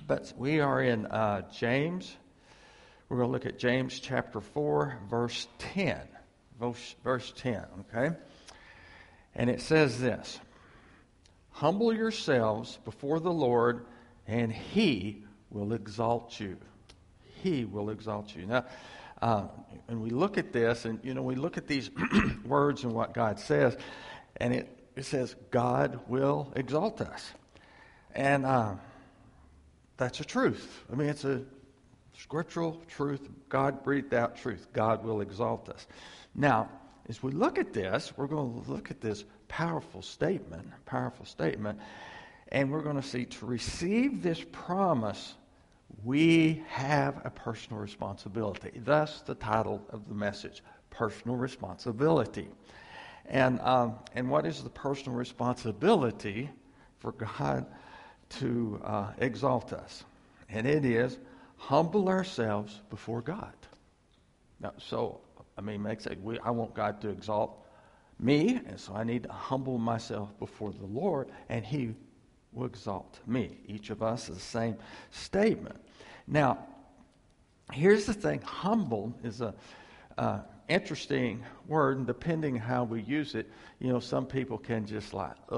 But we are in James. We're going to look at James chapter 4, verse 10. Verse 10, okay? And it says this: Humble yourselves before the Lord, and He will exalt you. He will exalt you. Now, and we look at this, and, we look at these words and what God says, and it says, God will exalt us. And that's a truth. I mean, it's a scriptural truth, God-breathed out truth. God will exalt us. Now, as we look at this, we're going to look at this powerful statement, and we're going to see to receive this promise, we have a personal responsibility. Thus, the title of the message, Personal Responsibility. And what is the personal responsibility for God to exalt us? And it is humble ourselves before God. Now, I want God to exalt me, and so I need to humble myself before the Lord, and He will exalt me. Each of us is the same statement. Now, here's the thing. Humble is a interesting word, and depending how we use it, some people can just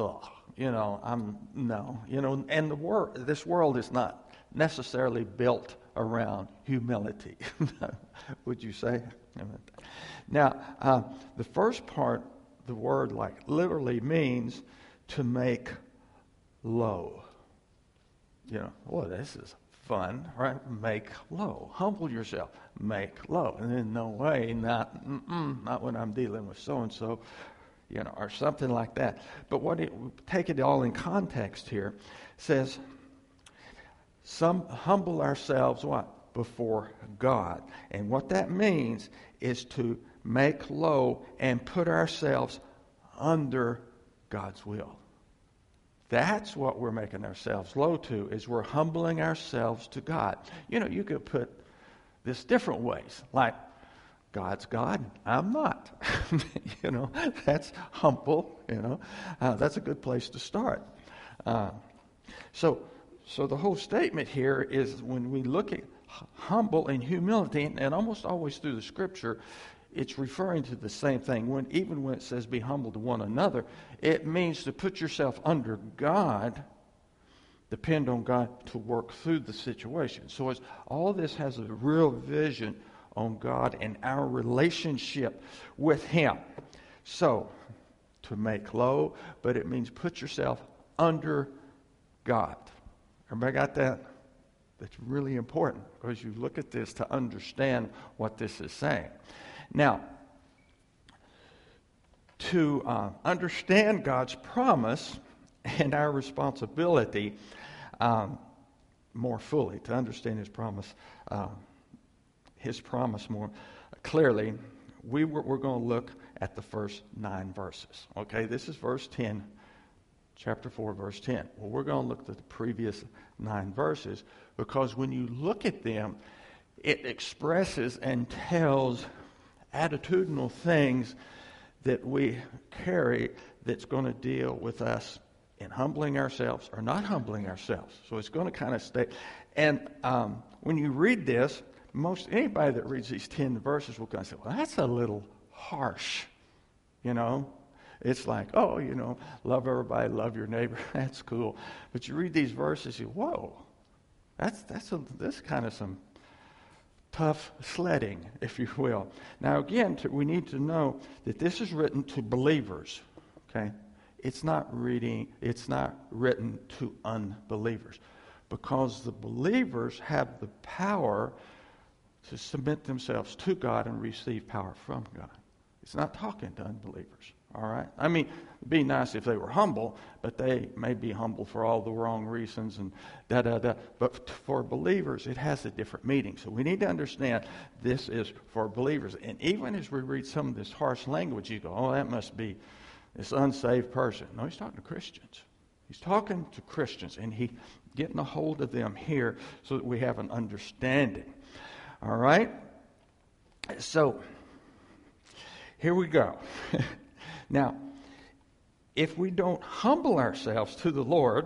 and this world is not necessarily built around humility. Would you say? Now, the first part, the word literally means to make low. This is fun, right? Make low. Humble yourself. Make low. And in no way, not when I'm dealing with so-and-so, or something like that. But take it all in context here, says, humble ourselves, what? Before God. And what that means is to make low and put ourselves under God's will. That's what we're making ourselves low to, is we're humbling ourselves to God. You could put this different ways, like God's God, I'm not. That's humble, that's a good place to start. So the whole statement here is, when we look at humble and humility, and almost always through the Scripture, it's referring to the same thing. Even when it says be humble to one another, it means to put yourself under God, depend on God to work through the situation. So all this has a real vision on God and our relationship with Him. So, to make low, but it means put yourself under God. Everybody got that? That's really important, because you look at this to understand what this is saying. Now, to understand God's promise and our responsibility more fully, to understand His promise more clearly, we're going to look at the first 9 verses. Okay, this is verse 10, chapter 4, verse 10. Well, we're going to look at the previous 9 verses, because when you look at them, it expresses and tells attitudinal things that we carry that's going to deal with us in humbling ourselves or not humbling ourselves. So it's going to kind of stay. And when you read this, anybody that reads these 10 verses will kind of say, well, that's a little harsh. It's like, love everybody, love your neighbor. That's cool. But you read these verses, whoa, that's kind of some tough sledding, if you will. Now, again, we need to know that this is written to believers. Okay, it's not written to unbelievers, because the believers have the power to submit themselves to God and receive power from God. It's not talking to unbelievers. All right? I mean, it'd be nice if they were humble, but they may be humble for all the wrong reasons and da-da-da. But for believers, it has a different meaning. So we need to understand this is for believers. And even as we read some of this harsh language, you go, oh, that must be this unsaved person. No, he's talking to Christians. He's talking to Christians, and he's getting a hold of them here so that we have an understanding. All right? So, here we go. Now, if we don't humble ourselves to the Lord,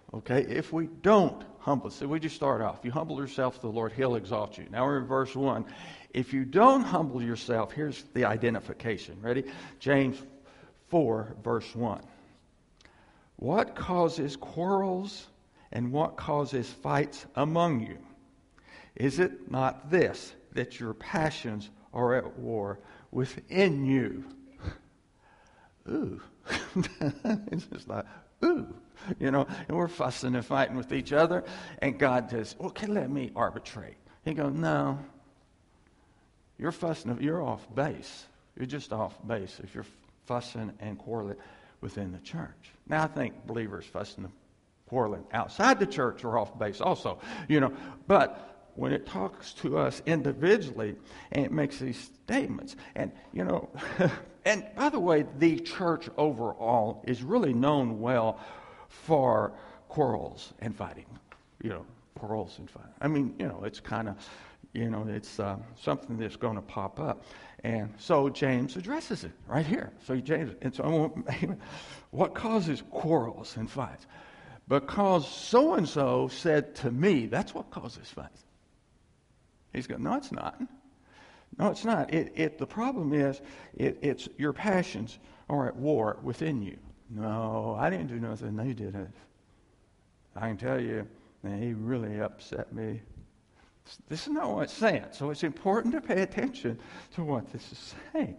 Okay, if we don't humble, so we just start off. You humble yourself to the Lord, He'll exalt you. Now we're in verse 1. If you don't humble yourself, here's the identification. Ready? James 4, verse 1. What causes quarrels and what causes fights among you? Is it not this, that your passions are at war within you? Ooh. It's just like, ooh. You know, and we're fussing and fighting with each other, and God says, okay, let me arbitrate. He goes, no. You're fussing, you're off base. You're just off base if you're fussing and quarreling within the church. Now, I think believers fussing and quarreling outside the church are off base also, you know. But when it talks to us individually and it makes these statements, and, you know, and by the way, the church overall is really known well for quarrels and fighting, you know, quarrels and fighting. I mean, you know, it's kind of, you know, it's something that's going to pop up. And so James addresses it right here. So James, and so what causes quarrels and fights? Because so-and-so said to me, that's what causes fights. He's going, no, it's not. No, it's not. The problem is, it's your passions are at war within you. No, I didn't do nothing. They did it. I can tell you, man, he really upset me. This is not what it's saying. So it's important to pay attention to what this is saying.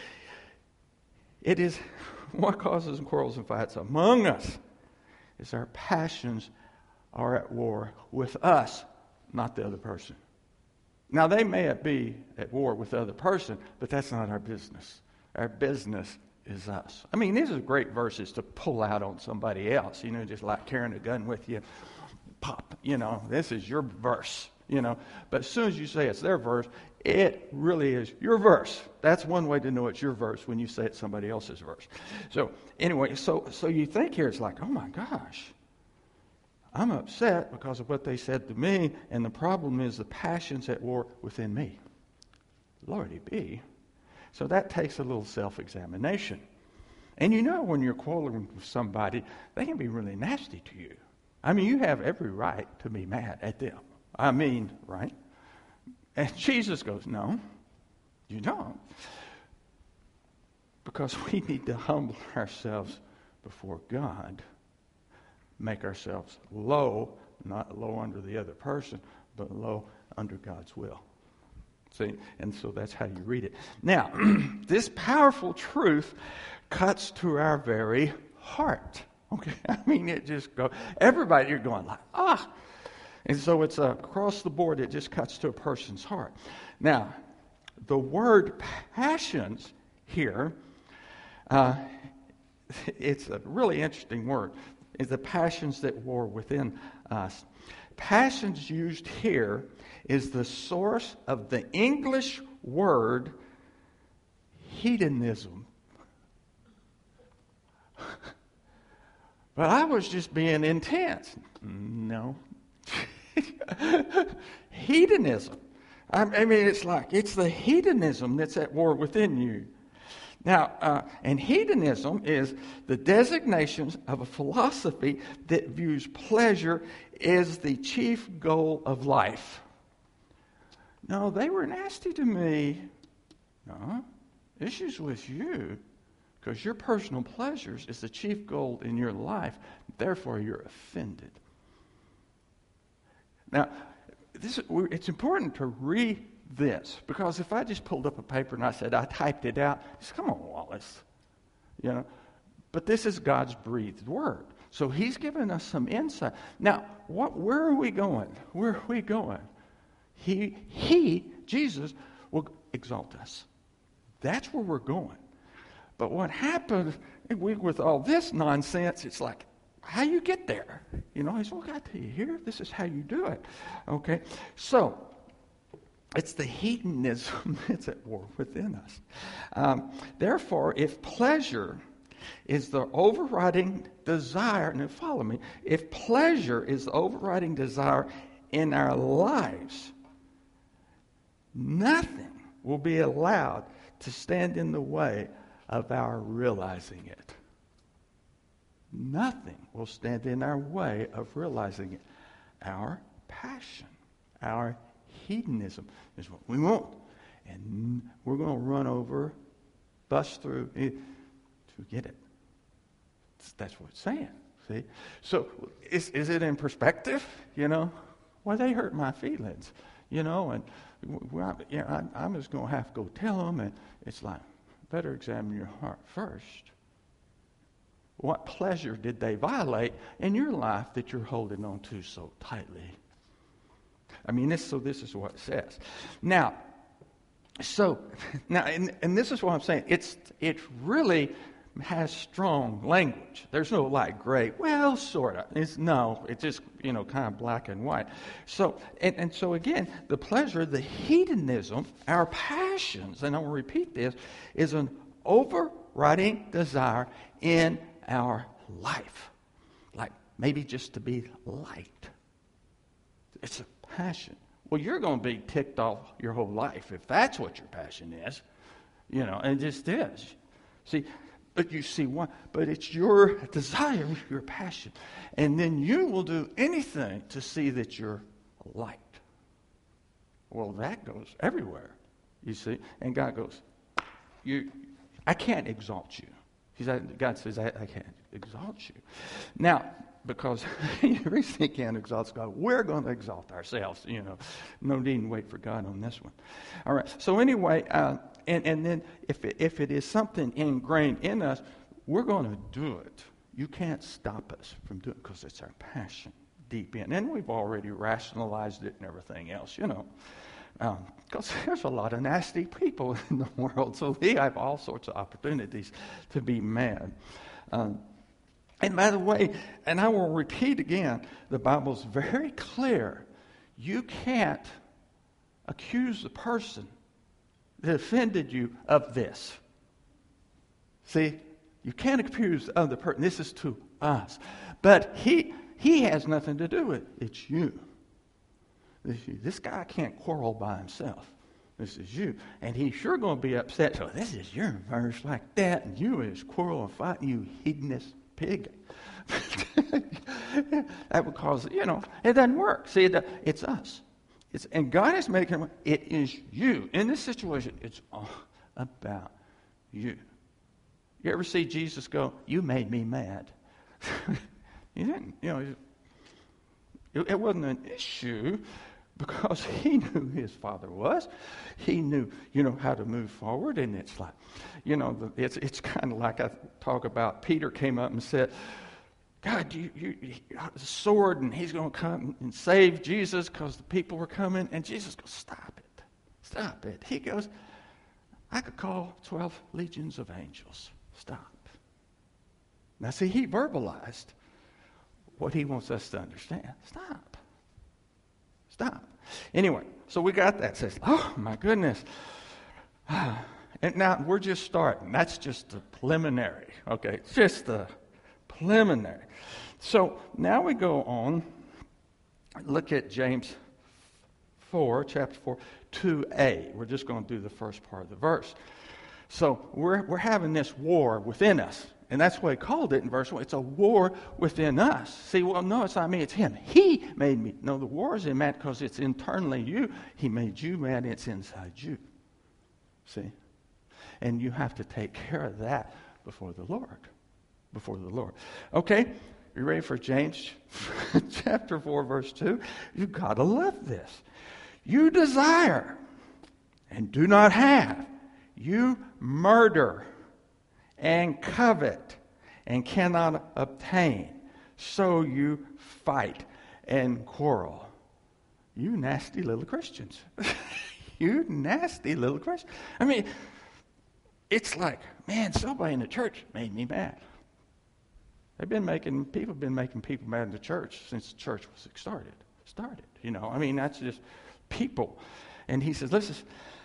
It is what causes quarrels and fights among us is our passions are at war with us, not the other person. Now, they may be at war with the other person, but that's not our business. Our business is us. I mean, these are great verses to pull out on somebody else, you know, just like carrying a gun with you. Pop, you know, this is your verse, you know. But as soon as you say it's their verse, it really is your verse. That's one way to know it's your verse, when you say it's somebody else's verse. So anyway, so you think here it's like, oh my gosh, I'm upset because of what they said to me, and the problem is the passions at war within me. Lordy be. So that takes a little self-examination. And you know, when you're quarreling with somebody, they can be really nasty to you. I mean, you have every right to be mad at them. I mean, right? And Jesus goes, no, you don't. Because we need to humble ourselves before God. Make ourselves low, not low under the other person, but low under God's will. See? And so that's how you read it. Now, this powerful truth cuts to our very heart. Okay? I mean, it just goes, everybody, you're going like, ah. And so it's across the board, it just cuts to a person's heart. Now, the word passions here, it's a really interesting word. Is the passions that war within us. Passions used here is the source of the English word hedonism. But I was just being intense. No. Hedonism. I mean, it's like, it's the hedonism that's at war within you. Now, and hedonism is the designation of a philosophy that views pleasure as the chief goal of life. No, they were nasty to me. No, issues with you, because your personal pleasures is the chief goal in your life. Therefore, you're offended. Now, it's important to read this, because if I just pulled up a paper and I said, I typed it out, just come on, Wallace. You know, but this is God's breathed word. So he's given us some insight. Now, where are we going? Where are we going? He, Jesus, will exalt us. That's where we're going. But what happens with all this nonsense, it's like, how you get there? You know, he's, well, I tell you here, this is how you do it. Okay? So, it's the hedonism that's at war within us. Therefore, if pleasure is the overriding desire, now follow me, if pleasure is the overriding desire in our lives, nothing will be allowed to stand in the way of our realizing it. nothing will stand in our way of realizing it. Our passion, our hedonism is what we want. And we're going to run over, bust through it to get it. That's what it's saying. See? So is it in perspective? Well, they hurt my feelings, and I'm just going to have to go tell them. And it's like, better examine your heart first. What pleasure did they violate in your life that you're holding on to so tightly? I mean, this is what it says. Now, and this is what I'm saying. It really has strong language. There's no like gray. Well, sort of. It's just kind of black and white. So and so again, the pleasure, the hedonism, our passions, and I will repeat this, is an overriding desire in our life. Like maybe just to be liked. It's a passion. Well, you're going to be ticked off your whole life if that's what your passion is. And it just is. See, but you see what? But it's your desire, your passion. And then you will do anything to see that you're liked. Well, that goes everywhere, you see. And God goes, I can't exalt you. God says, I can't exalt you. Now, because the reason he can't exalt God, we're going to exalt ourselves, No need to wait for God on this one. All right. So anyway, and then if it is something ingrained in us, we're going to do it. You can't stop us from doing it because it's our passion deep in. And we've already rationalized it and everything else, because there's a lot of nasty people in the world. So we have all sorts of opportunities to be mad. And by the way, and I will repeat again, the Bible's very clear. You can't accuse the person that offended you of this. See, you can't accuse the other person. This is to us. But he has nothing to do with it. It's you. This guy can't quarrel by himself. This is you. And he's sure going to be upset. So this is your verse like that. And you is quarrel and fight, you hedonist pig. That would cause, it doesn't work. See, it's us. And God is making it is you. In this situation, it's all about you. You ever see Jesus go, you made me mad? He didn't. It wasn't an issue because he knew who his Father was. He knew, how to move forward. And it's like, it's kind of like I talk about Peter came up and said, God, you the sword, and he's going to come and save Jesus because the people were coming. And Jesus goes, stop it. He goes, I could call 12 legions of angels. Stop. Now, see, he verbalized what he wants us to understand. Stop. Anyway, so we got that. It says, oh, my goodness. And now we're just starting. That's just the preliminary. Okay, it's just the preliminary. So now we go on. Look at James 4, chapter 4, 2a. We're just going to do the first part of the verse. So we're having this war within us. And that's what he called it in verse 1. It's a war within us. See, well, no, it's not me, it's him. He made me. No, the war is in man because it's internally you. He made you mad, it's inside you. See? And you have to take care of that before the Lord. Okay? You ready for James chapter 4, verse 2? You've got to love this. You desire and do not have. You murder and covet and cannot obtain. So you fight and quarrel. You nasty little Christians. You nasty little Christians. I mean, it's like, man, somebody in the church made me mad. People have been making people mad in the church since the church was started. I mean, that's just people. And he says, listen,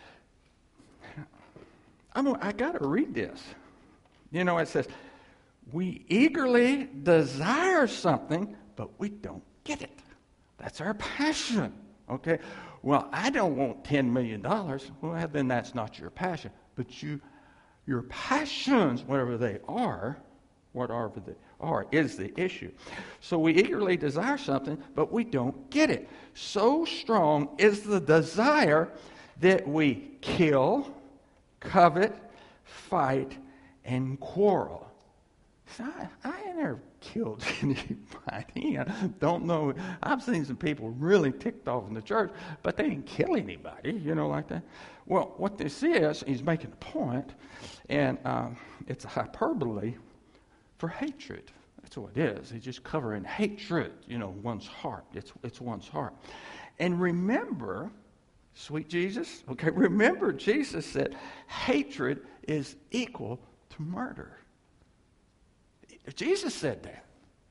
I got to read this. It says, we eagerly desire something, but we don't get it. That's our passion. Okay? Well, I don't want $10 million. Well, then that's not your passion. But your passions, whatever they are, whatever they are, is the issue. So we eagerly desire something, but we don't get it. So strong is the desire that we kill, covet, fight, and quarrel. So I ain't never killed anybody. I don't know. I've seen some people really ticked off in the church, but they didn't kill anybody, like that. Well, what this is, he's making a point, and it's a hyperbole for hatred. That's what it is. He's just covering hatred, one's heart. It's one's heart. And remember, sweet Jesus, remember Jesus said hatred is equal to murder. Jesus said that.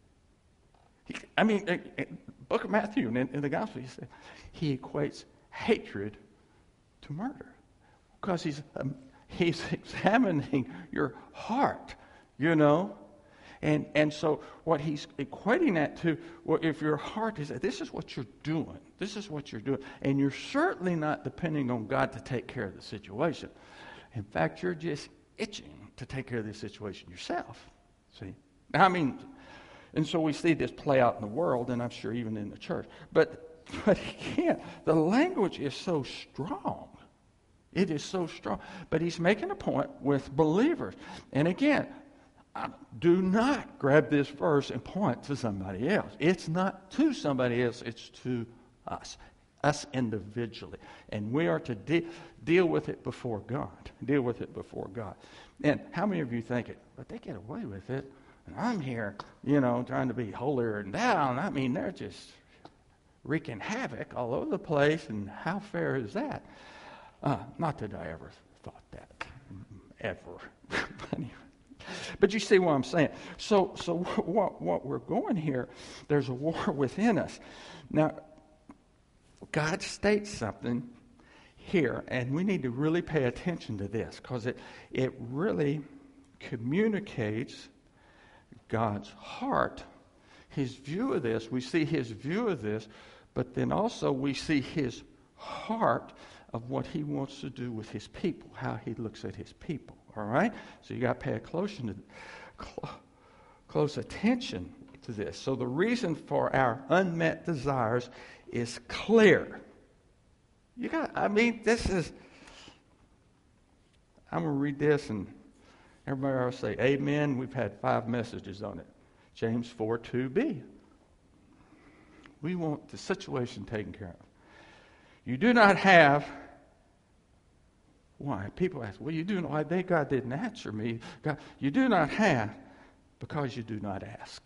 Book of Matthew, in the Gospel, he equates hatred to murder because he's examining your heart, And so what he's equating that to, well, if your heart is, this is what you're doing. This is what you're doing. And you're certainly not depending on God to take care of the situation. In fact, you're just itching to take care of the situation yourself. See? And so we see this play out in the world, and I'm sure even in the church. But again, the language is so strong. It is so strong. But he's making a point with believers. And again, do not grab this verse and point to somebody else. It's not to somebody else. It's to us individually. And we are to deal with it before God. Deal with it before God. And how many of you think it? But they get away with it. And I'm here, trying to be holier than thou. They're just wreaking havoc all over the place. And how fair is that? Not that I ever thought that. Ever. But you see what I'm saying. So what we're going here, there's a war within us. Now, God states something here, and we need to really pay attention to this because it really communicates God's heart, his view of this. We see his view of this, but then also we see his heart of what he wants to do with his people, how he looks at his people. All right? So you got to pay close attention to this. So the reason for our unmet desires is clear. This is, I'm going to read this and everybody will say, amen. We've had 5 messages on it. James 4:2b. We want the situation taken care of. You do not have. Why? People ask, well, you do not. Why God didn't answer me? God, you do not have because you do not ask.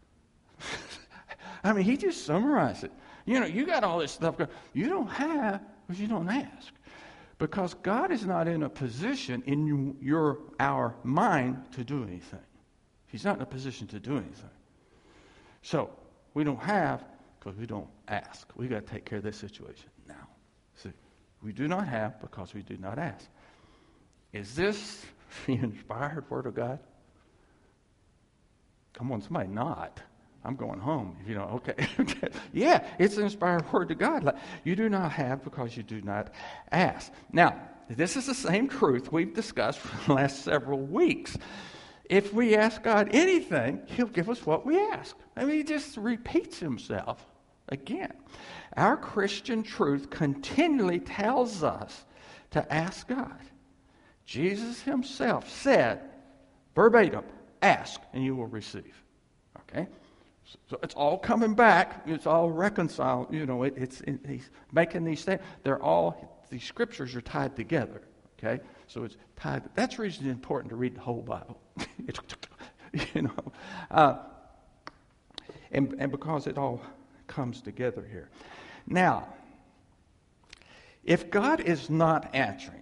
He just summarized it. You got all this stuff going. You don't have because you don't ask. Because God is not in a position in our mind to do anything. He's not in a position to do anything. So we don't have because we don't ask. We got to take care of this situation now. See, we do not have because we do not ask. Is this the inspired word of God? Come on, somebody nod. I'm going home. Okay. Yeah, it's the inspired word of God. You do not have because you do not ask. Now, this is the same truth we've discussed for the last several weeks. If we ask God anything, he'll give us what we ask. He just repeats himself again. Our Christian truth continually tells us to ask God. Jesus himself said, verbatim, ask and you will receive. Okay? So it's all coming back. It's all reconciled. He's making these things. These scriptures are tied together. Okay? So it's tied. That's the reason it's important to read the whole Bible. And because it all comes together here. Now, if God is not answering,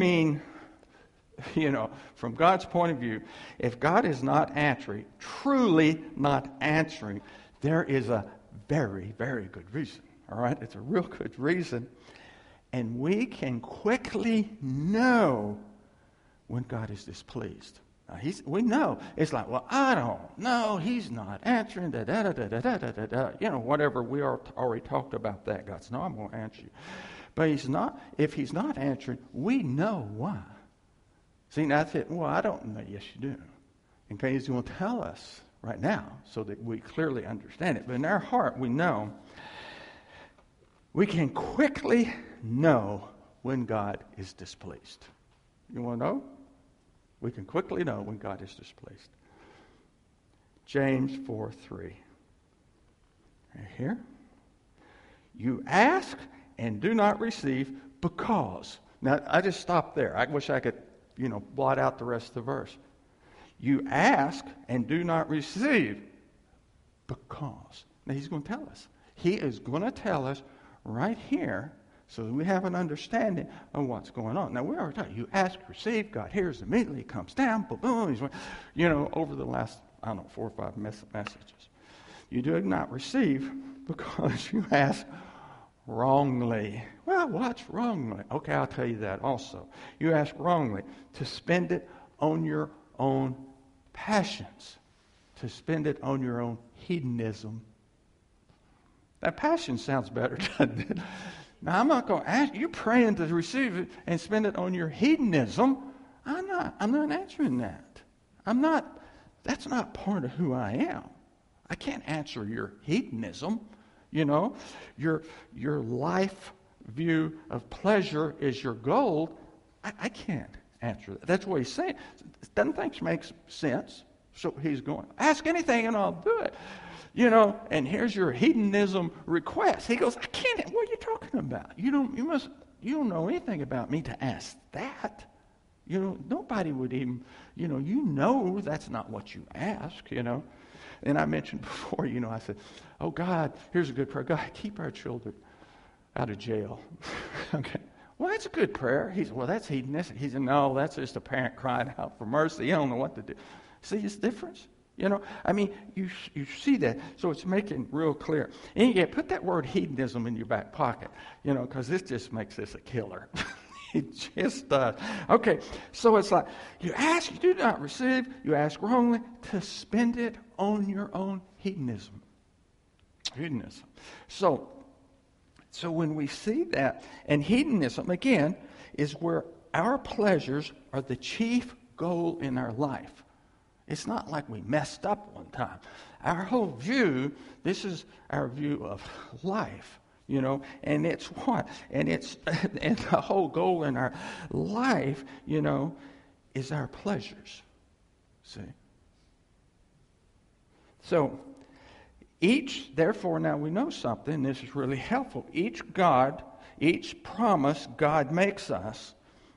from God's point of view, if God is not answering, truly not answering, there is a very, very good reason. All right? It's a real good reason. And we can quickly know when God is displeased. Now, we know. It's like, well, I don't know. He's not answering. Whatever. We already talked about that. God says, no, I'm going to answer you. But he's not. If he's not answering, we know why. See, that's it. Well, I don't know. Yes, you do. Okay, he's going to tell us right now so that we clearly understand it. But in our heart, we know, we can quickly know when God is displeased. You want to know? We can quickly know when God is displeased. James 4:3. Right here. You ask and do not receive because. Now, I just stopped there. I wish I could, blot out the rest of the verse. You ask and do not receive because. Now, he's going to tell us. He is going to tell us right here so that we have an understanding of what's going on. Now, we already talked. You ask, receive, God hears immediately, comes down, boom, boom. He's, over the last, 4 or 5 messages. You do not receive because you ask wrongly. Well, what's wrongly? Okay, I'll tell you that also. You ask wrongly to spend it on your own passions, to spend it on your own hedonism. That passion sounds better, doesn't it? Now, I'm not going to ask you praying to receive it and spend it on your hedonism. I'm not answering that. That's not part of who I am. I can't answer your hedonism. Your life view of pleasure is your goal. I can't answer that. That's what he's saying. Doesn't think makes sense. So he's going, ask anything and I'll do it. And here's your hedonism request. He goes, I can't. What are you talking about? You don't know anything about me to ask that. Nobody would even, that's not what you ask, And I mentioned before, I said, oh, God, here's a good prayer. God, keep our children out of jail. Okay. Well, that's a good prayer. He said, well, that's hedonistic. He said, no, that's just a parent crying out for mercy. You don't know what to do. See this difference? You see that. So it's making real clear. And you put that word hedonism in your back pocket, because this just makes this a killer. It just does. Okay, so it's like, you ask, you do not receive, you ask wrongly to spend it on your own hedonism. Hedonism. So when we see that, and hedonism, again, is where our pleasures are the chief goal in our life. It's not like we messed up one time. Our whole view, this is our view of life. And it's what? And the whole goal in our life, is our pleasures. See? So, therefore, now we know something, this is really helpful. Each promise God makes us,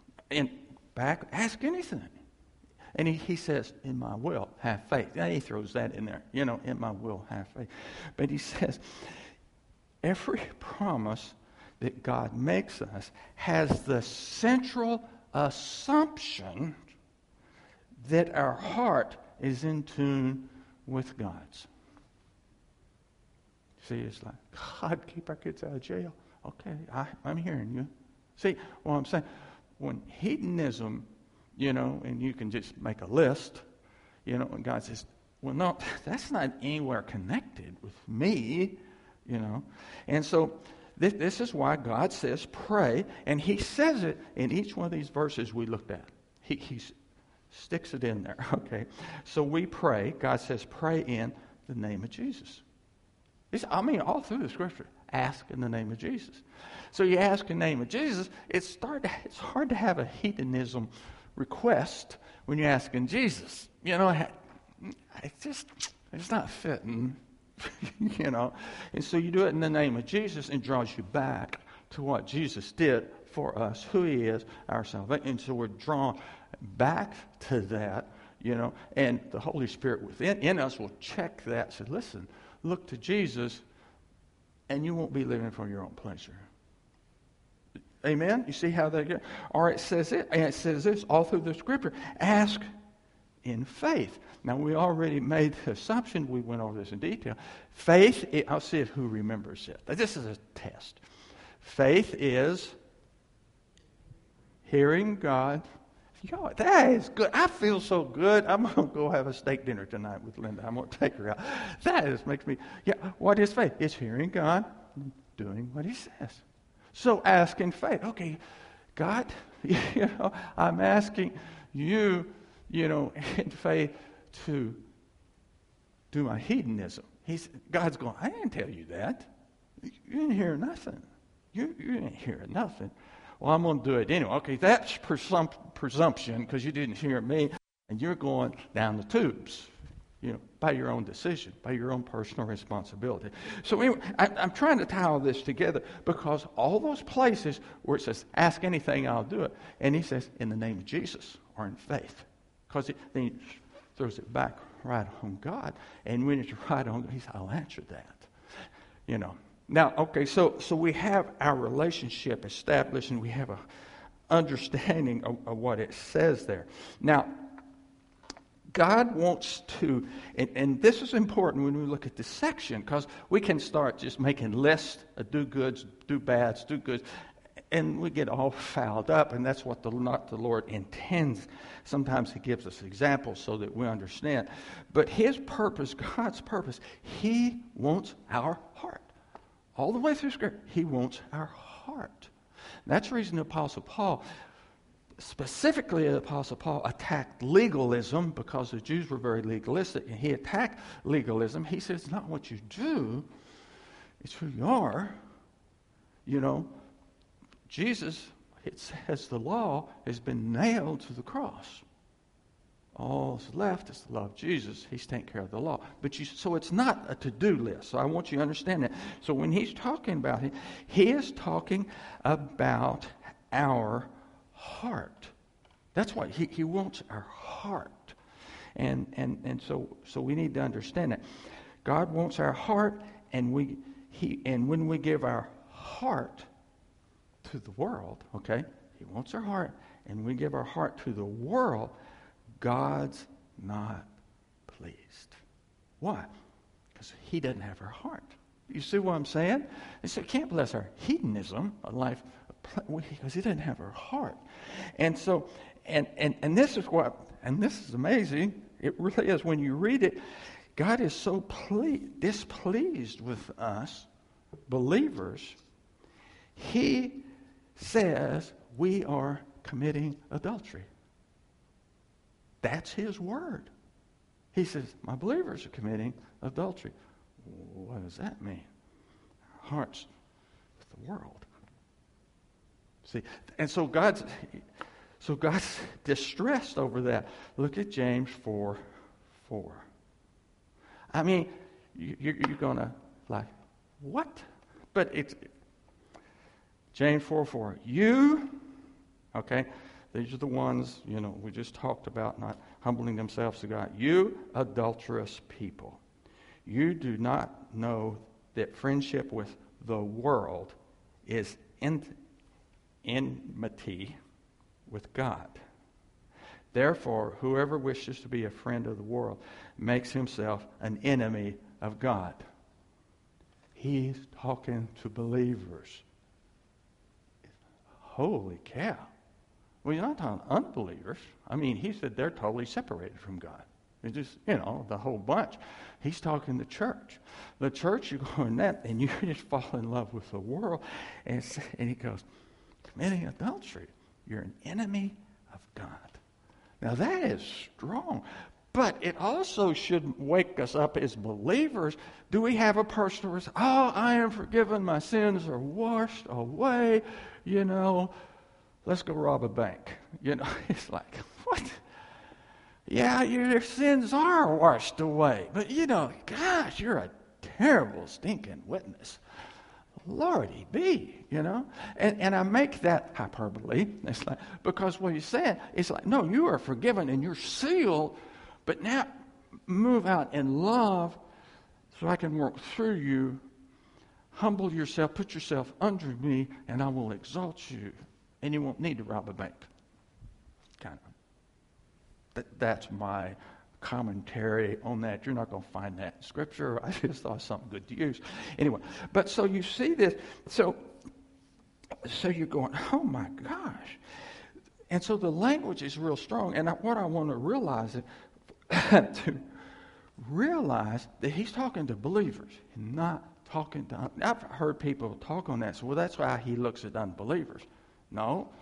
ask anything. And he says, in my will, have faith. And he throws that in there, in my will, have faith. But he says, every promise that God makes us has the central assumption that our heart is in tune with God's. See, it's like, God, keep our kids out of jail. Okay, I'm hearing you. See, what I'm saying, when hedonism, and you can just make a list, and God says, well, no, that's not anywhere connected with me. And so this is why God says pray, and he says it in each one of these verses we looked at. He sticks it in there, okay? So we pray, God says pray in the name of Jesus. All through the scripture, ask in the name of Jesus. So you ask in the name of Jesus, it's hard to have a hedonism request when you ask in Jesus. It's not fitting. And so you do it in the name of Jesus and draws you back to what Jesus did for us, who he is, our salvation. And so we're drawn back to that, and the Holy Spirit within us will check that. Say, listen, look to Jesus, and you won't be living for your own pleasure. Amen? You see how that goes? Or it says this all through the scripture. Ask in faith. Now, we already made the assumption. We went over this in detail. Faith, I'll see if who remembers it. This is a test. Faith is hearing God. Yo, that is good. I feel so good. I'm going to go have a steak dinner tonight with Linda. I'm going to take her out. Makes me, what is faith? It's hearing God, doing what he says. So ask in faith. Okay, God, I'm asking you, in faith to do my hedonism. God's going, I didn't tell you that. You didn't hear nothing. You didn't hear nothing. Well, I'm going to do it anyway. Okay, that's presumption because you didn't hear me, and you're going down the tubes, by your own decision, by your own personal responsibility. So anyway, I'm trying to tie all this together because all those places where it says, ask anything, I'll do it. And he says, in the name of Jesus or in faith. Because then he throws it back right on God. And when it's right on God, he says, I'll answer that. Now, okay, so we have our relationship established and we have a understanding of what it says there. Now, God wants to, and this is important when we look at this section, because we can start just making lists of do goods, do bads, do goods, and we get all fouled up, and that's what not the Lord intends. Sometimes he gives us examples so that we understand. But his purpose, God's purpose, he wants our heart. All the way through Scripture, he wants our heart. And that's the reason the Apostle Paul, specifically the Apostle Paul, attacked legalism because the Jews were very legalistic, and he attacked legalism. He says, it's not what you do, it's who you are. Jesus, it says the law has been nailed to the cross. All that's left is to love Jesus. He's taking care of the law. So it's not a to-do list. So I want you to understand that. So when he's talking about it, he is talking about our heart. That's why he wants our heart. And so we need to understand that. God wants our heart, and when we give our heart to the world, okay? He wants our heart, and we give our heart to the world, God's not pleased. Why? Because he doesn't have our heart. You see what I'm saying? He said, can't bless our hedonism, a life, because he doesn't have our heart. And so, and this is this is amazing. It really is. When you read it, God is so displeased with us, believers. He says we are committing adultery. That's his word. He says, my believers are committing adultery. What does that mean? Our hearts with the world. See, and so God's distressed over that. Look at James 4:4. I mean, you're going to like, what? But it's James 4:4. You, okay, these are the ones, we just talked about not humbling themselves to God. You adulterous people, you do not know that friendship with the world is enmity with God. Therefore, whoever wishes to be a friend of the world makes himself an enemy of God. He's talking to believers. Holy cow. Well, you're not talking unbelievers. I mean, he said they're totally separated from God. It's just, the whole bunch. He's talking to church. The church, you go in that, and you just fall in love with the world. And he goes, committing adultery. You're an enemy of God. Now, that is strong. But it also should wake us up as believers. Do we have a personal response? Oh, I am forgiven. My sins are washed away. Let's go rob a bank. It's like, what? Yeah, your sins are washed away. But, gosh, you're a terrible, stinking witness. Lordy be, And I make that hyperbole. It's like, because what he's saying, it's like, no, you are forgiven and you're sealed, but now move out in love so I can work through you. Humble yourself, put yourself under me, and I will exalt you. And you won't need to rob a bank. Kind of. That's my commentary on that. You're not going to find that in Scripture. I just thought something good to use. Anyway, but so you see this. So you're going, oh my gosh. And so the language is real strong. And what I want to realize is to realize that he's talking to believers and not talking to... I've heard people talk on that. So, well, that's why he looks at unbelievers. No,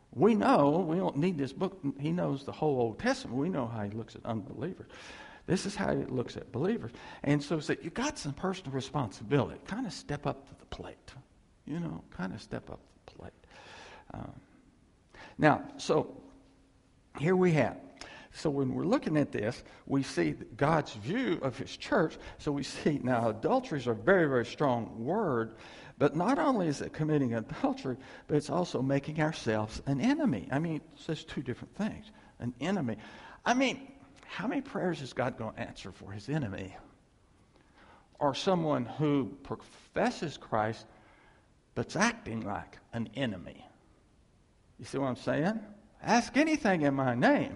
We know, we don't need this book. He knows the whole Old Testament. We know how he looks at unbelievers. This is how he looks at believers. And so you got some personal responsibility. Kind of step up to the plate. Kind of step up to the plate. Now, so here we have. So when we're looking at this, we see God's view of his church. So we see now adultery is a very, very strong word. But not only is it committing adultery, but it's also making ourselves an enemy. I mean, it says two different things. An enemy. I mean, how many prayers is God going to answer for his enemy? Or someone who professes Christ but's acting like an enemy. You see what I'm saying? Ask anything in my name.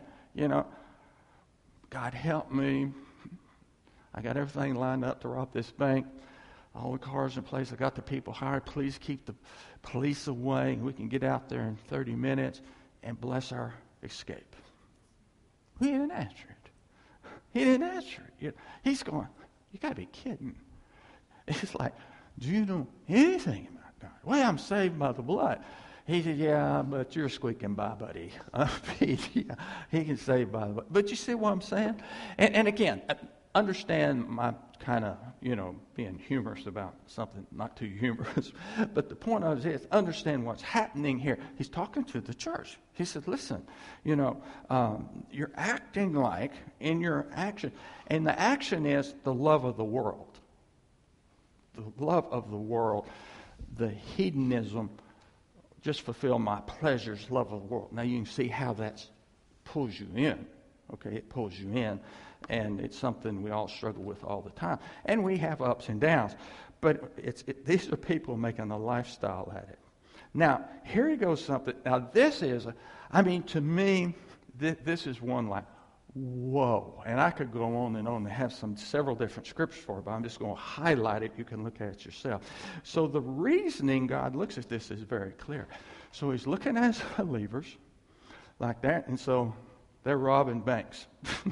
God help me. I got everything lined up to rob this bank. All the cars in place. I got the people hired. Please keep the police away. We can get out there in 30 minutes and bless our escape. He didn't answer it. He didn't answer it. He's going, you got to be kidding. It's like, do you know anything about God? Well, I'm saved by the blood. He said, yeah, but you're squeaking by, buddy. He can save by the blood. But you see what I'm saying? And again, understand my kind of, being humorous about something not too humorous. But the point of it is, understand what's happening here. He's talking to the church. He said, listen, you're acting like in your action. And the action is the love of the world. The love of the world, the hedonism, just fulfill my pleasures, love of the world. Now you can see how that pulls you in. Okay, it pulls you in. And it's something we all struggle with all the time. And we have ups and downs. But these are people making a lifestyle at it. Now, here he goes something. Now, this is, to me, this is one like, whoa. And I could go on and have several different scriptures for it, but I'm just going to highlight it. You can look at it yourself. So the reasoning God looks at this is very clear. So he's looking at his believers like that. And so they're robbing banks.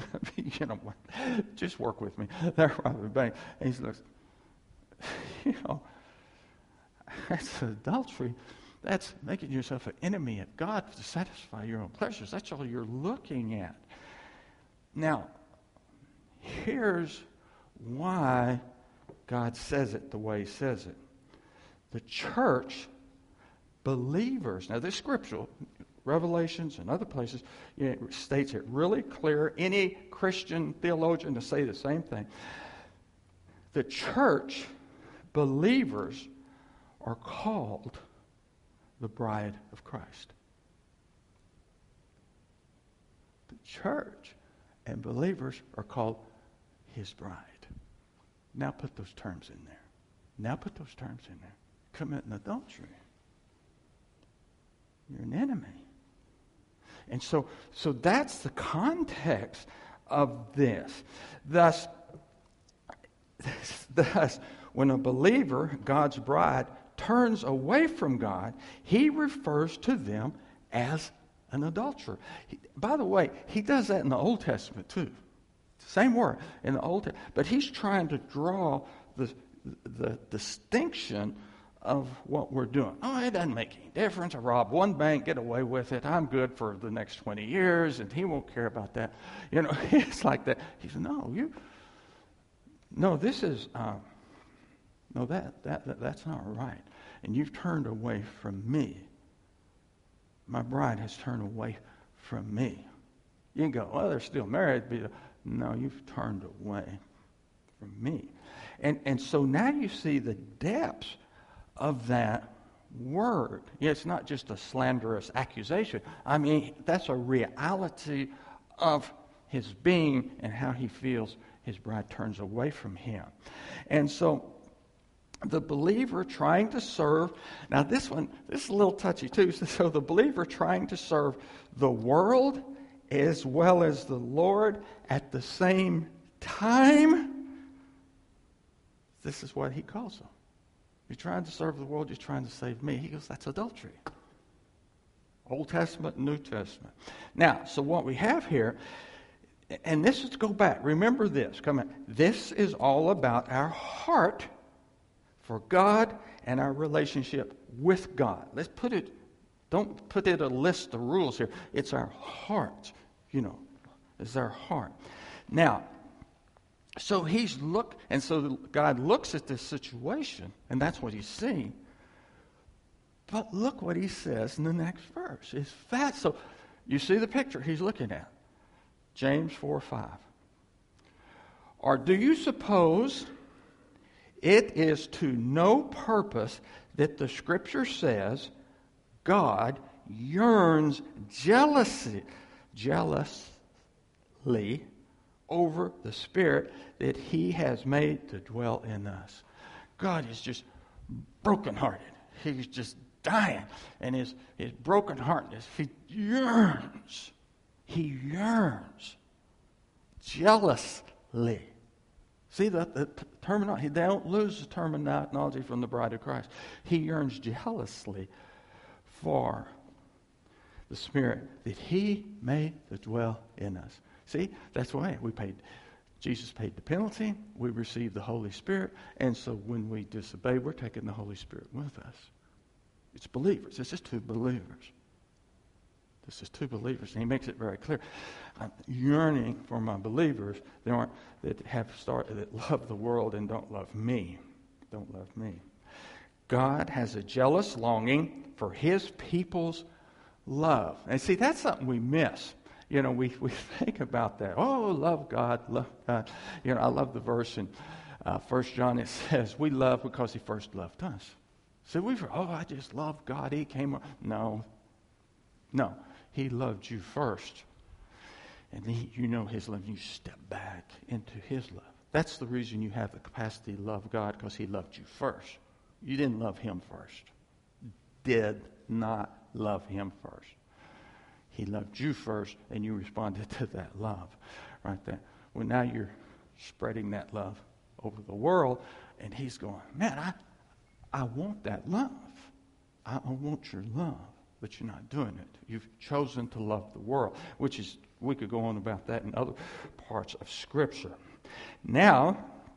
Just work with me. They're robbing banks. And he looks, that's adultery. That's making yourself an enemy of God to satisfy your own pleasures. That's all you're looking at. Now, here's why God says it the way he says it. The church, believers, now this scriptural, Revelations and other places, it states it really clear. Any Christian theologian to say the same thing. The church, believers, are called the bride of Christ. The church and believers are called his bride. Now put those terms in there. Committing adultery. You're an enemy. And so that's the context of this. Thus, when a believer, God's bride, turns away from God, he refers to them as an adulterer. By the way, he does that in the Old Testament too. Same word in the Old Testament. But he's trying to draw the distinction of what we're doing. Oh, it doesn't make any difference. I rob one bank, get away with it. I'm good for the next 20 years, and he won't care about that. It's like that. He said, this is, that's not right. And you've turned away from me. My bride has turned away from me. You can go, well, they're still married. No, you've turned away from me. And so now you see the depths of that word. It's not just a slanderous accusation. That's a reality of his being and how he feels his bride turns away from him. And so the believer trying to serve, now this is a little touchy too. So the believer trying to serve the world as well as the Lord at the same time, this is what he calls them. You're trying to serve the world, you're trying to save me. He goes, that's adultery. Old Testament, New Testament. Now, so what we have here, and this is to go back. Remember this. Come on. This is all about our heart for God and our relationship with God. Let's put it Don't put it a list of rules here. It's our heart, It's our heart. Now, so God looks at this situation, and that's what he's seeing. But look what he says in the next verse. It's fast. So you see the picture he's looking at. James 4:5. Or do you suppose it is to no purpose that the Scripture says God yearns jealously over the Spirit that he has made to dwell in us? God is just brokenhearted. He's just dying. And his brokenheartedness, he yearns jealously. See the terminology? They don't lose the terminology from the bride of Christ. He yearns jealously for the Spirit that he may dwell in us. See, that's why Jesus paid the penalty. We receive the Holy Spirit. And so when we disobey, we're taking the Holy Spirit with us. It's believers. This is two believers. And he makes it very clear. I'm yearning for my believers that love the world and don't love me. God has a jealous longing for his people's love. And see, that's something we miss. We think about that. Oh, love God. I love the verse in 1 John. It says, we love because he first loved us. So I just love God. He came. No. He loved you first. And his love. You step back into his love. That's the reason you have the capacity to love God, because he loved you first. You didn't love him first. Did not love him first. He loved you first, and you responded to that love right there. Well, now you're spreading that love over the world, and he's going, man, I want that love. I want your love, but you're not doing it. You've chosen to love the world, which is, we could go on about that in other parts of Scripture. Now,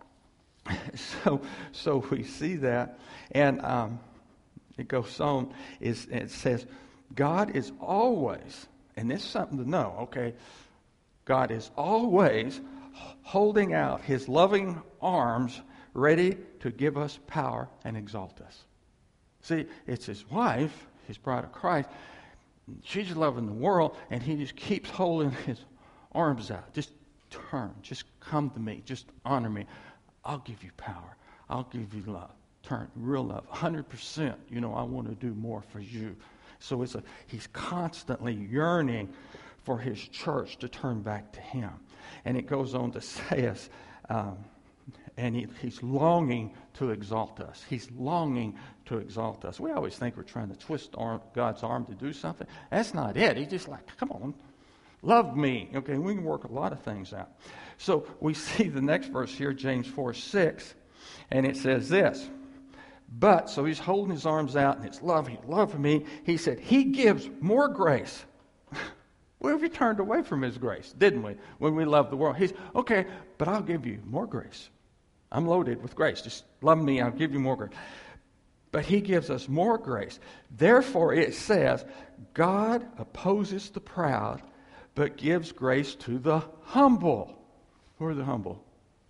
so we see that, and it goes on. It says, God is always, and this is something to know, okay? God is always holding out his loving arms, ready to give us power and exalt us. See, it's his wife, his bride of Christ. She's loving the world, and he just keeps holding his arms out. Just turn. Just come to me. Just honor me. I'll give you power. I'll give you love. Turn. Real love. 100%. I want to do more for you. So he's constantly yearning for his church to turn back to him. And it goes on to say us, and he's longing to exalt us. He's longing to exalt us. We always think we're trying to twist God's arm to do something. That's not it. He's just like, come on, love me. Okay, we can work a lot of things out. So we see the next verse here, James 4:6, and it says this. But, so he's holding his arms out, and it's love. He loved me. He said, he gives more grace. Well, we turned away from his grace, didn't we? When we love the world. He's, okay, but I'll give you more grace. I'm loaded with grace. Just love me, I'll give you more grace. But he gives us more grace. Therefore, it says, God opposes the proud, but gives grace to the humble. Who are the humble?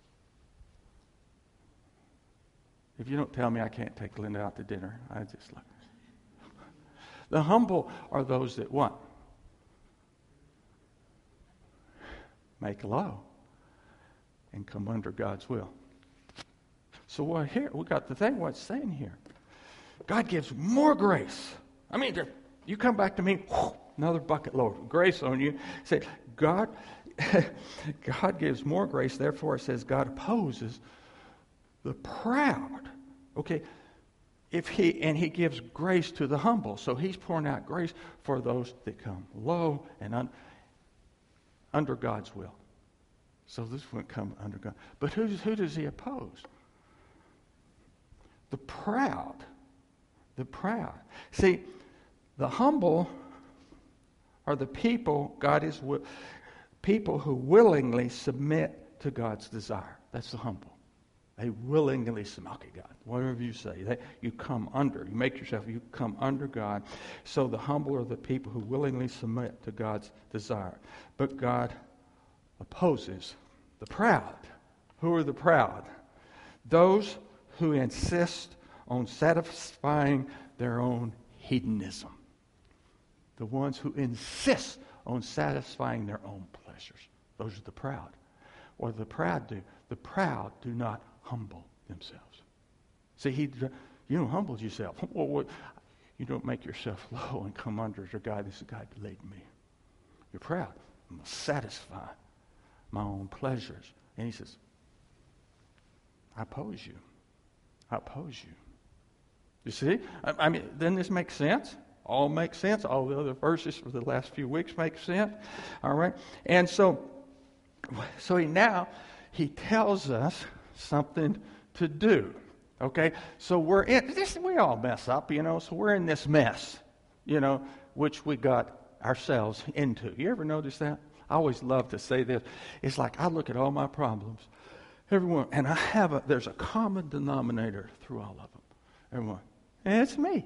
If you don't tell me, I can't take Linda out to dinner. I just like the humble are those that what? Make low and come under God's will. So what here we got the thing. What's saying here? God gives more grace. I mean, you come back to me, another bucket load of grace on you. Say, God gives more grace. Therefore, it says God opposes the proud. Okay, he gives grace to the humble. So he's pouring out grace for those that come low and under God's will. So this would come under God. But who does he oppose? The proud. The proud. See, the humble are the people people who willingly submit to God's desire. That's the humble. They willingly submit. Okay, God, whatever you say, you come under. You make yourself, you come under God. So the humble are the people who willingly submit to God's desire. But God opposes the proud. Who are the proud? Those who insist on satisfying their own hedonism. The ones who insist on satisfying their own pleasures. Those are the proud. What do the proud do? The proud do not humble themselves. See, you don't humble yourself. You don't make yourself low and come under the God. This is God that laid me. You're proud. I'm going to satisfy my own pleasures. And he says, I oppose you. I oppose you. You see? I mean, doesn't this make sense? All makes sense. All the other verses for the last few weeks make sense. All right? And so he tells us something to do. Okay? So we're in this, we all mess up, so we're in this mess, which we got ourselves into. You ever notice that? I always love to say this. It's like I look at all my problems, everyone, and there's a common denominator through all of them. Everyone. And it's me.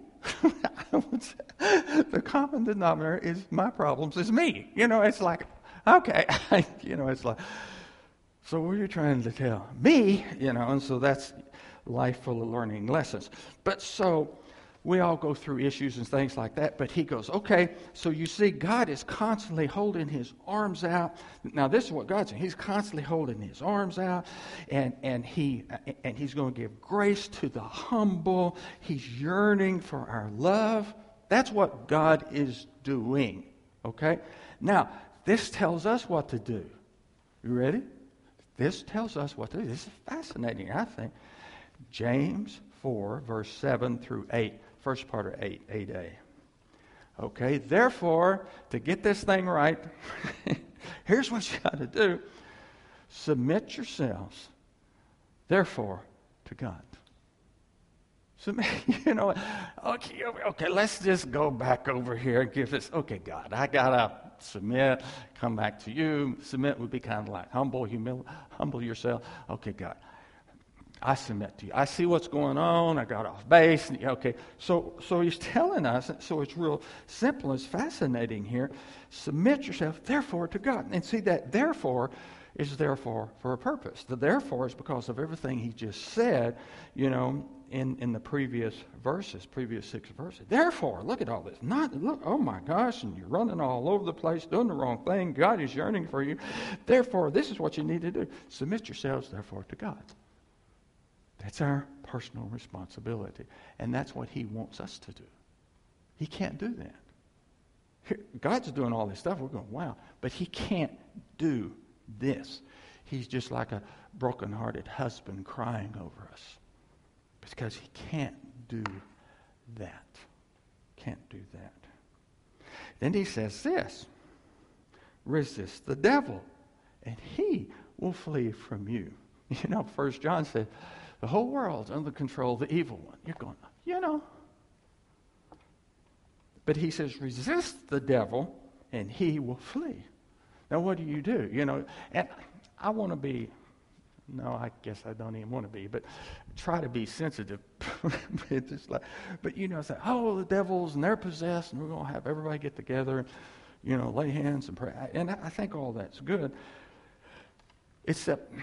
The common denominator is my problems is me. It's like, okay, it's like, so what are you trying to tell me? And so that's life full of learning lessons. But so we all go through issues and things like that. But he goes, okay, so you see, God is constantly holding his arms out. Now, this is what God's saying. He's constantly holding his arms out, and he's going to give grace to the humble. He's yearning for our love. That's what God is doing. Okay? Now, this tells us what to do. You ready? This tells us what to do. This is fascinating, I think. James 4, verse 7 through 8. First part of 8a. Okay, therefore, to get this thing right, here's what you got to do. Submit yourselves, therefore, to God. Submit, okay, let's just go back over here and give this, okay, God, I got to submit, come back to you. Submit would be kind of like humble yourself. Okay, God, I submit to you. I see what's going on. I got off base. Okay, so he's telling us, so it's real simple. It's fascinating here. Submit yourself, therefore, to God. And see, that therefore is therefore for a purpose. The therefore is because of everything he just said, in the previous 6 verses. Therefore, look at all this. Oh my gosh, and you're running all over the place, doing the wrong thing. God is yearning for you. Therefore, this is what you need to do. Submit yourselves, therefore, to God. That's our personal responsibility. And that's what he wants us to do. He can't do that. God's doing all this stuff. We're going, wow. But he can't do this. He's just like a broken-hearted husband crying over us. Because he can't do that. Can't do that. Then he says this. Resist the devil, and he will flee from you. 1 John said, the whole world's under control of the evil one. You're going, But he says, resist the devil, and he will flee. Now, what do? And I want to be, no, I guess I don't even want to be, but try to be sensitive. It's just like, but say, the devils, and they're possessed, and we're going to have everybody get together, lay hands and pray. And I think all that's good, except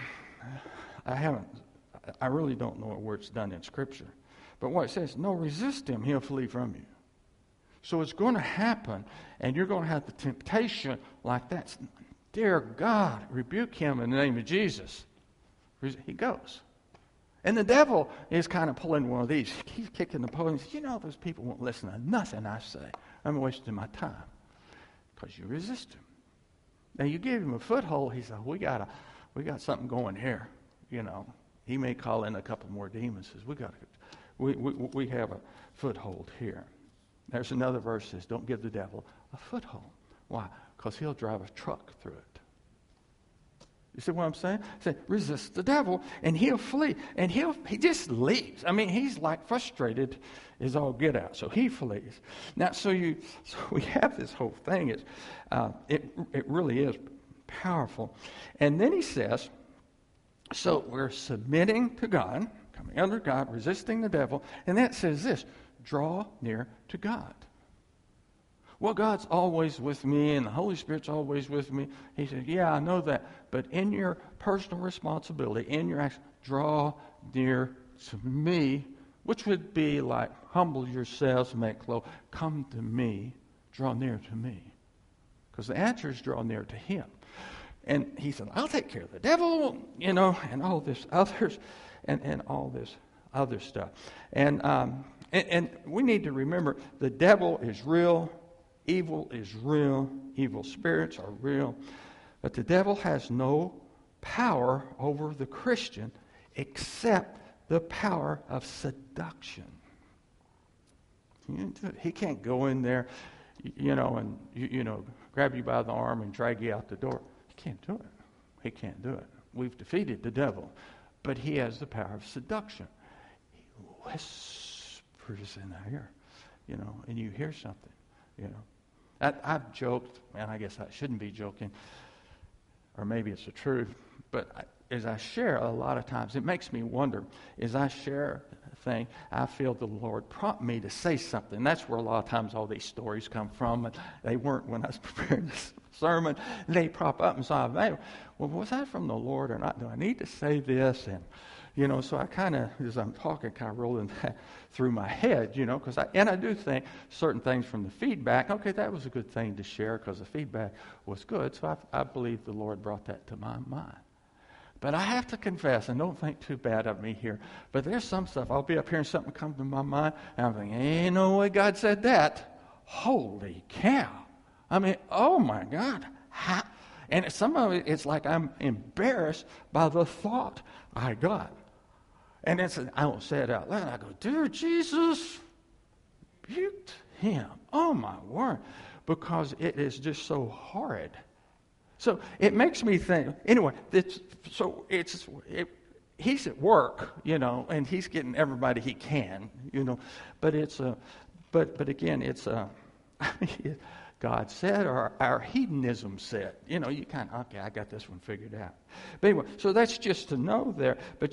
I really don't know where it's done in Scripture. But what it says, no, resist him, he'll flee from you. So it's going to happen, and you're going to have the temptation like that. Dear God, rebuke him in the name of Jesus. He goes. And the devil is kind of pulling one of these. He's kicking the pole and says, those people won't listen to nothing I say. I'm wasting my time. Because you resist him. Now you give him a foothold, he says, we got something going here, He may call in a couple more demons. Says, we have a foothold here. There's another verse that says, don't give the devil a foothold. Why? Because he'll drive a truck through it. You see what I'm saying? Say, resist the devil, and he'll flee. And he just leaves. I mean, he's like frustrated as all get out. So he flees. Now, so we have this whole thing. It really is powerful. And then he says, So we're submitting to God, coming under God, resisting the devil, and that says this, draw near to God. Well, God's always with me and the Holy Spirit's always with me. He said, yeah, I know that. But in your personal responsibility, in your action, draw near to me, which would be like, humble yourselves, make low. Come to me, draw near to me. Because the answer is draw near to him. And he said, I'll take care of the devil, and all this others, and all this other stuff. And we need to remember the devil is real. Evil is real. Evil spirits are real. But the devil has no power over the Christian except the power of seduction. He can't go in there, and grab you by the arm and drag you out the door. He can't do it. He can't do it. We've defeated the devil. But he has the power of seduction. He whispers in the ear, and you hear something, I've joked, and I guess I shouldn't be joking, or maybe it's the truth, but as I share a lot of times, it makes me wonder, as I share a thing, I feel the Lord prompt me to say something. That's where a lot of times all these stories come from, and they weren't when I was preparing this sermon. They prop up, and so I'm, well, was that from the Lord or not? Do I need to say this? And so I kind of, as I'm talking, kind of rolling that through my head, because I do think certain things from the feedback, okay, that was a good thing to share because the feedback was good. So I believe the Lord brought that to my mind. But I have to confess, and don't think too bad of me here, but there's some stuff, I'll be up here and something comes to my mind, and I'm thinking, ain't no way God said that. Holy cow. I mean, oh my God. How? And some of it, it's like I'm embarrassed by the thought I got. And I won't say it out loud. I go, dear Jesus, rebuked him. Oh my word. Because it is just so horrid. So it makes me think, anyway, he's at work, and he's getting everybody he can, but but again, it's God said, or our hedonism said. You kind of, okay, I got this one figured out. But anyway, so that's just to know there. But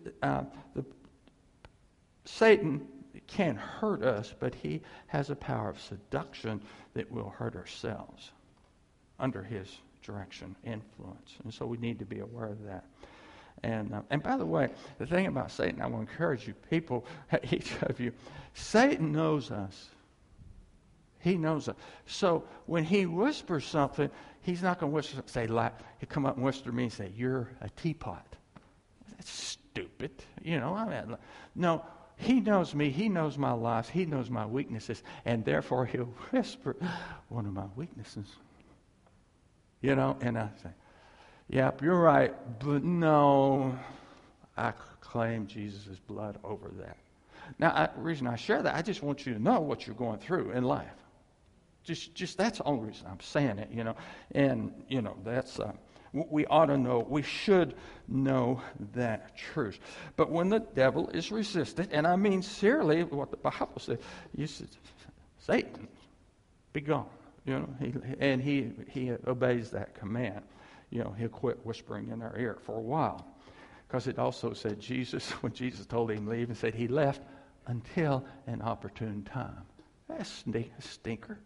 Satan can't hurt us, but he has a power of seduction that will hurt ourselves under his direction, influence. And so we need to be aware of that. And by the way, the thing about Satan, I want to encourage you people, each of you, Satan knows us. He knows us. So when he whispers something, he's not going to whisper, say, like, he'll come up and whisper to me and say, you're a teapot. That's stupid. No, he knows me. He knows my life. He knows my weaknesses. And therefore, he'll whisper one of my weaknesses. And I say, yep, you're right. But no, I claim Jesus' blood over that. Now, the reason I share that, I just want you to know what you're going through in life. Just that's the only reason I'm saying it, And, that's, we ought to know, we should know that truth. But when the devil is resisted, and I mean sincerely what the Bible says, you said, Satan, be gone. He obeys that command. He'll quit whispering in our ear for a while. Because it also said when Jesus told him to leave, and said he left until an opportune time. That's a stinker.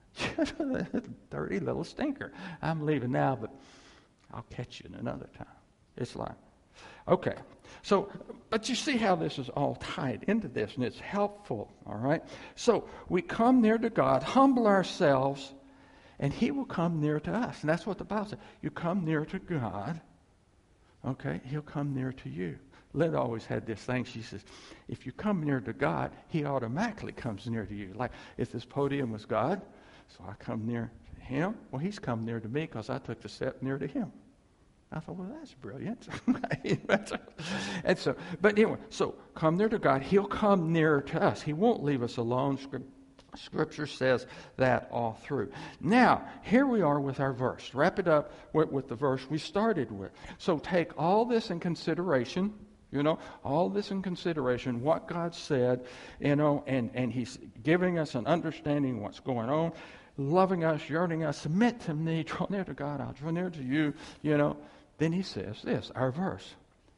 Dirty little stinker. I'm leaving now, but I'll catch you in another time. It's like, okay. So, but you see how this is all tied into this, and it's helpful, all right? So, we come near to God, humble ourselves, and he will come near to us. And that's what the Bible says. You come near to God, okay, he'll come near to you. Linda always had this thing. She says, if you come near to God, he automatically comes near to you. Like if this podium was God, so I come near to him, well, he's come near to me because I took the step near to him. I thought, well, that's brilliant. And so, but anyway, so come near to God. He'll come near to us. He won't leave us alone. Scripture says that all through. Now, here we are with our verse. Wrap it up with the verse we started with. So take all this in consideration, all this in consideration, what God said, and he's giving us an understanding of what's going on, loving us, yearning us, submit to me, draw near to God, I'll draw near to you, Then he says this, our verse.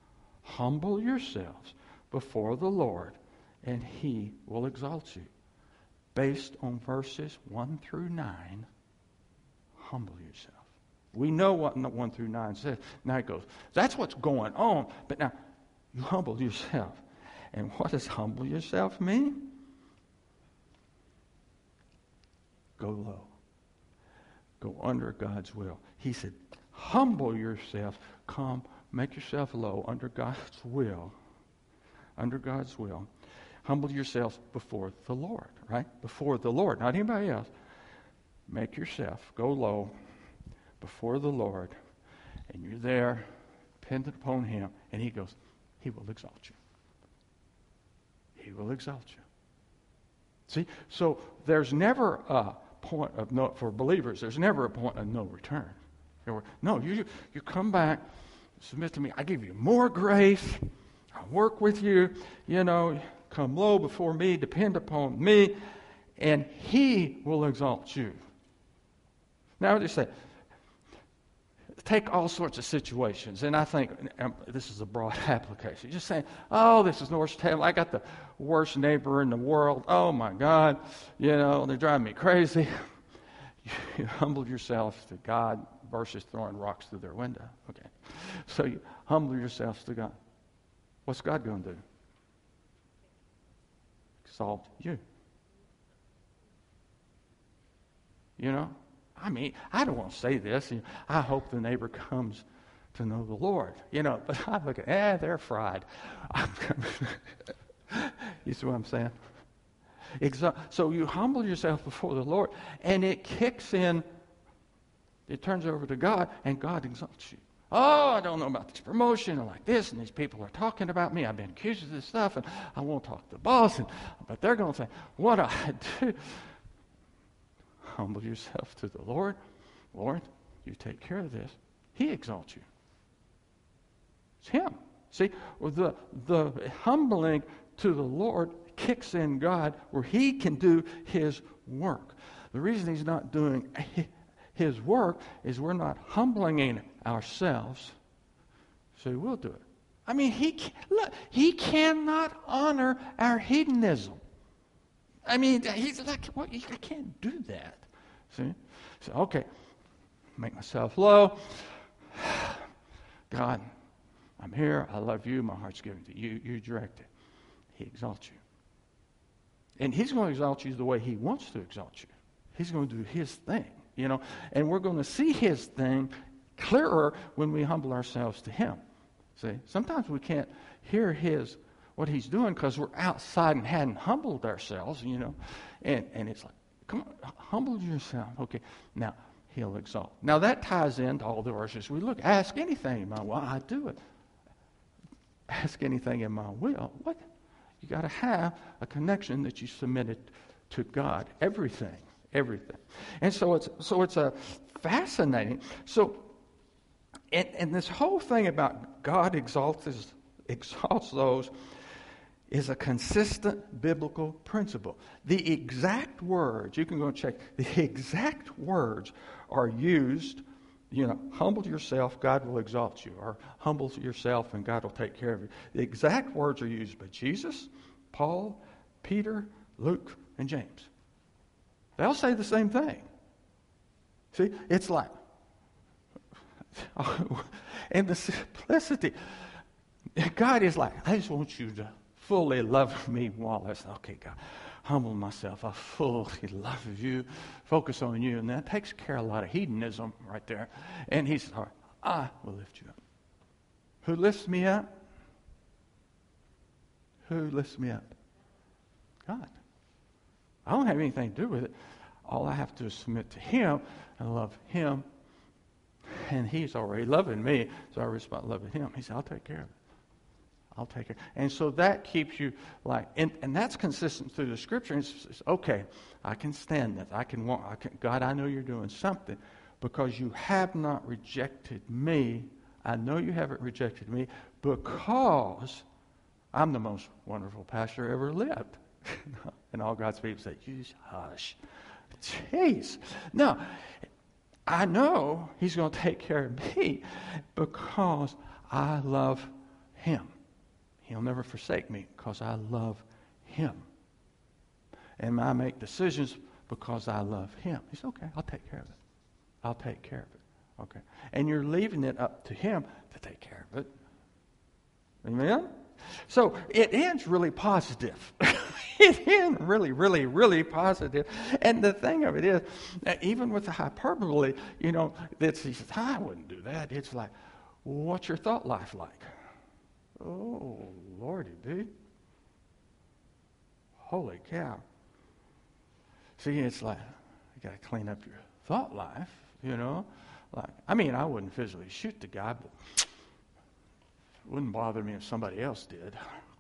Humble yourselves before the Lord, and he will exalt you. Based on verses 1 through 9, humble yourself. We know what 1 through 9 says. Now it goes, that's what's going on. But now, you humble yourself. And what does humble yourself mean? Go low. Go under God's will. He said, humble yourself. Come, make yourself low under God's will. Under God's will. Humble yourselves before the Lord, right? Before the Lord, not anybody else. Make yourself go low before the Lord, and you're there, dependent upon him, and he goes, he will exalt you. He will exalt you. See, so there's never a point of no, for believers, there's never a point of no return. No, you come back, submit to me, I give you more grace, I work with you, come low before me, depend upon me, and he will exalt you. Now, I just say, take all sorts of situations, and I think this is a broad application. Just saying, oh, this is North Tampa. I got the worst neighbor in the world. Oh, my God. They're driving me crazy. You humble yourself to God versus throwing rocks through their window. Okay. So you humble yourselves to God. What's God going to do? Exalt you. I don't want to say this. I hope the neighbor comes to know the Lord. But I look at, they're fried. You see what I'm saying? So you humble yourself before the Lord, and it kicks in. It turns over to God, and God exalts you. Oh, I don't know about this promotion or like this, and these people are talking about me. I've been accused of this stuff, and I won't talk to the boss. But they're going to say, what do I do? Humble yourself to the Lord. Lord, you take care of this. He exalts you. It's him. See, the humbling to the Lord kicks in God where he can do his work. The reason he's not doing his work is we're not humbling ourselves, so he will do it. He cannot honor our hedonism. He's like, well, I can't do that. See? So, okay, make myself low. God, I'm here. I love you. My heart's given to you. You direct it. He exalts you. And he's going to exalt you the way he wants to exalt you. He's going to do his thing, And we're going to see his thing clearer when we humble ourselves to him. See? Sometimes we can't hear what he's doing because we're outside and hadn't humbled ourselves, And it's like, come on, humble yourself. Okay, now he'll exalt. Now that ties into all the verses we look. Ask anything in my will, I do it. Ask anything in my will. What? You got to have a connection that you submitted to God. Everything. And so it's a fascinating. So, and this whole thing about God exalts those is a consistent biblical principle. The exact words, you can go and check, the exact words are used, humble yourself, God will exalt you, or humble yourself and God will take care of you. The exact words are used by Jesus, Paul, Peter, Luke, and James. They all say the same thing. See, it's like, and the simplicity, God is like, I just want you to fully love me, Wallace. Okay, God, humble myself. I fully love you. Focus on you. And that takes care of a lot of hedonism right there. And he says, all right, I will lift you up. Who lifts me up? Who lifts me up? God. I don't have anything to do with it. All I have to do is submit to him and love him. And he's already loving me, so I respond loving him. He said, I'll take care of it. I'll take it. And so that keeps you like, and that's consistent through the scripture. It's okay, I can stand this. God, I know you're doing something because you have not rejected me. I know you haven't rejected me because I'm the most wonderful pastor ever lived. And all God's people say, you hush. Jeez. No, I know he's going to take care of me because I love him. He'll never forsake me because I love Him. And I make decisions because I love Him. He said, okay, I'll take care of it. I'll take care of it. Okay. And you're leaving it up to Him to take care of it. Amen? So it ends really positive. It ends really, really, really positive. And the thing of it is, even with the hyperbole, he says, I wouldn't do that. It's like, well, what's your thought life like? Oh, Lordy, dude. Holy cow. See, it's like, you got to clean up your thought life, Like, I wouldn't physically shoot the guy, but it wouldn't bother me if somebody else did.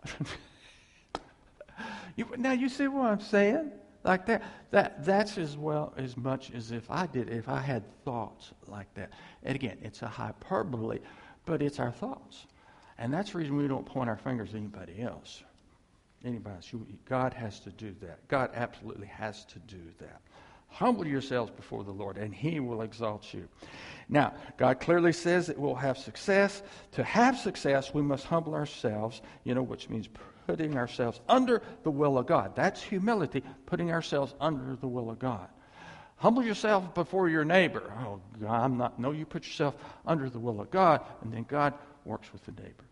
Now, you see what I'm saying? Like that's as much as if I did, if I had thoughts like that. And again, it's a hyperbole, but it's our thoughts. And that's the reason we don't point our fingers at anybody else. God has to do that. God absolutely has to do that. Humble yourselves before the Lord, and He will exalt you. Now, God clearly says that we'll have success. To have success, we must humble ourselves, which means putting ourselves under the will of God. That's humility, putting ourselves under the will of God. Humble yourself before your neighbor. Oh, God, No, you put yourself under the will of God, and then God works with the neighbor.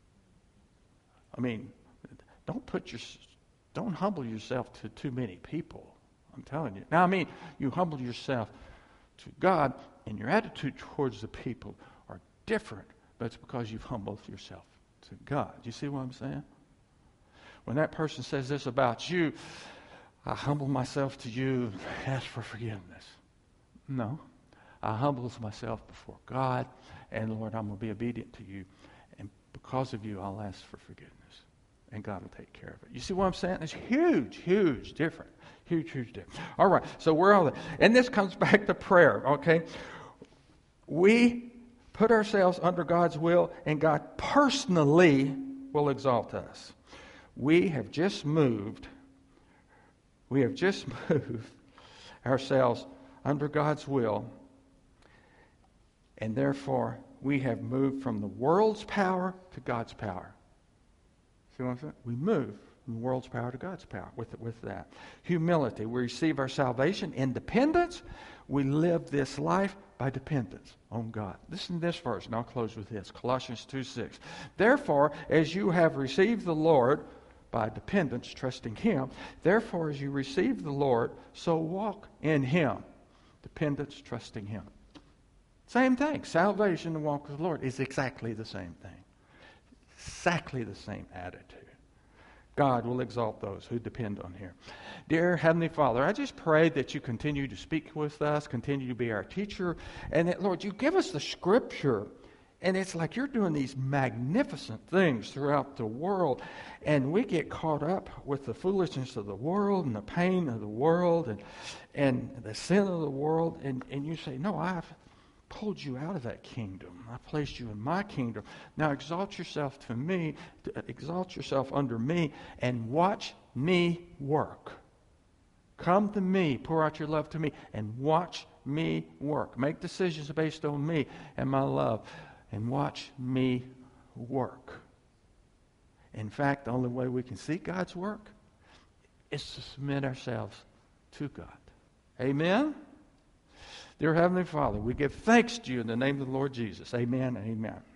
Don't humble yourself to too many people. I'm telling you. Now, you humble yourself to God, and your attitude towards the people are different, but it's because you've humbled yourself to God. Do you see what I'm saying? When that person says this about you, I humble myself to you, ask for forgiveness. No. I humble myself before God, and Lord, I'm going to be obedient to you, and because of you, I'll ask for forgiveness. And God will take care of it. You see what I'm saying? It's huge, huge difference. Huge difference. All right, so we're all there. And this comes back to prayer, okay? We put ourselves under God's will, and God personally will exalt us. We have just moved ourselves under God's will, and therefore we have moved from the world's power to God's power. See what I'm saying? We move from the world's power to God's power with that. Humility. We receive our salvation. Independence. We live this life by dependence on God. Listen to this verse, and I'll close with this. Colossians 2:6. Therefore, as you have received the Lord by dependence, trusting Him, therefore as you receive the Lord, so walk in Him. Dependence, trusting Him. Same thing. Salvation and walk with the Lord is exactly the same thing. Exactly the same attitude. God will exalt those who depend on Him. Dear Heavenly Father, I just pray that you continue to speak with us, continue to be our teacher, and that, Lord, you give us the Scripture, and it's like you're doing these magnificent things throughout the world, and we get caught up with the foolishness of the world and the pain of the world and the sin of the world, and you say, no, I've pulled you out of that kingdom. I placed you in my kingdom. Now exalt yourself to me, exalt yourself under me, and watch me work. Come to me, pour out your love to me, and watch me work. Make decisions based on me and my love, and watch me work. In fact, the only way we can see God's work is to submit ourselves to God. Amen? Dear Heavenly Father, we give thanks to you in the name of the Lord Jesus. Amen and amen.